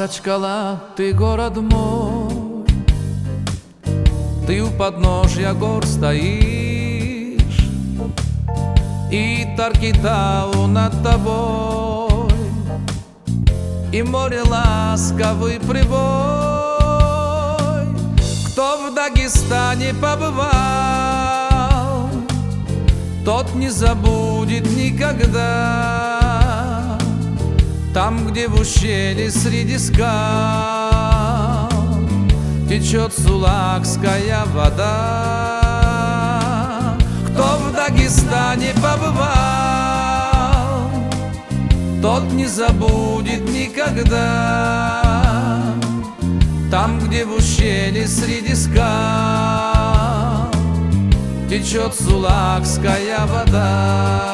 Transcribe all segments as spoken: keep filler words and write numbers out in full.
Махачкала, ты город мой, ты у подножья гор стоишь, и Таркитау над тобой, и море ласковый прибой. Кто в Дагестане побывал, тот не забудет никогда. Там, где в ущелье среди скал течет сулакская вода. Кто в Дагестане побывал, тот не забудет никогда. Там, где в ущелье среди скал течет сулакская вода.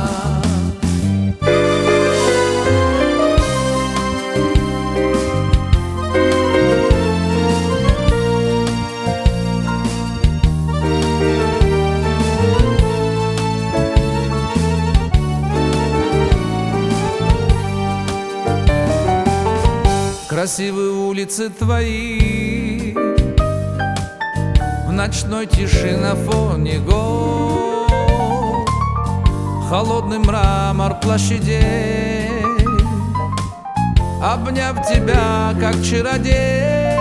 Красивые улицы твои в ночной тиши на фоне гор, холодный мрамор площадей, обняв тебя, как чародей.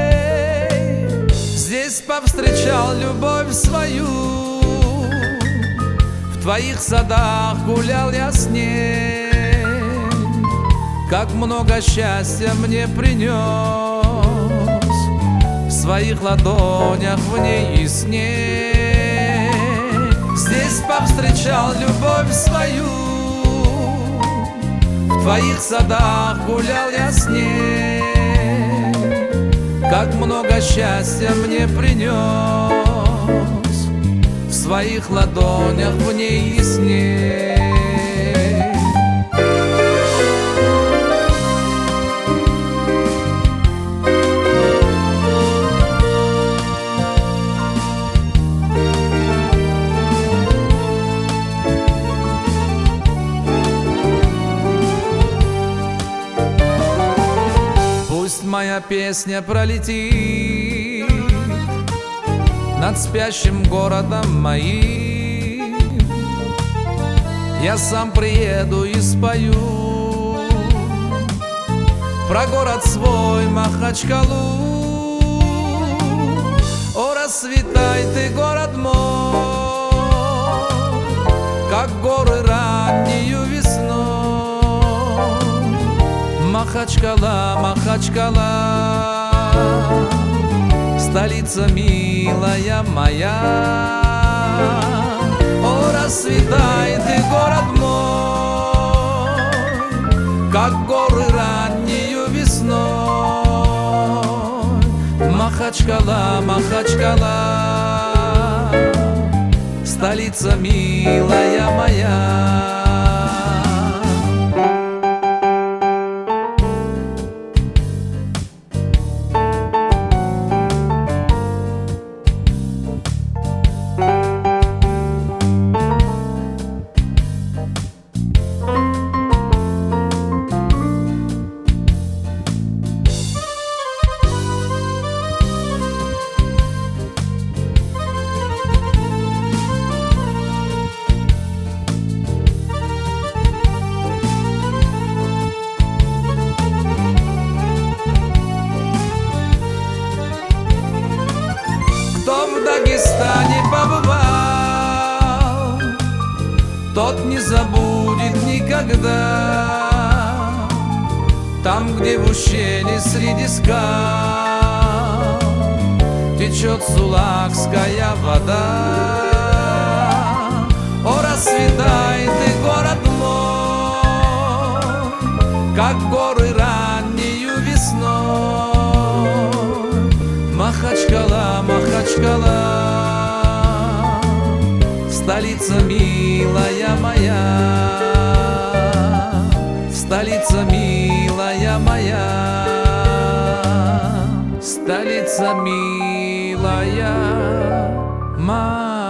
Здесь повстречал любовь свою, в твоих садах гулял я с ней. Как много счастья мне принес, в своих ладонях в ней и с ней. Здесь повстречал любовь свою, в твоих садах гулял я с ней. Как много счастья мне принес, в своих ладонях в ней и с ней. Пусть моя песня пролетит над спящим городом моим, я сам приеду и спою про город свой Махачкалу. О, расцветай ты, город мой, как горы раннею весной. Махачкала, Махачкала, столица милая моя. О, расцветай ты, город мой, как горы раннею весной. Махачкала, Махачкала, столица милая моя. Кто в Дагестане побывал, тот не забудет никогда. Там, где в ущелье среди скал течет сулакская вода. О, расцветай ты, город мой, как горы раннею весной. Махачкала, Махачкала, столица милая моя. Столица милая моя, столица милая моя.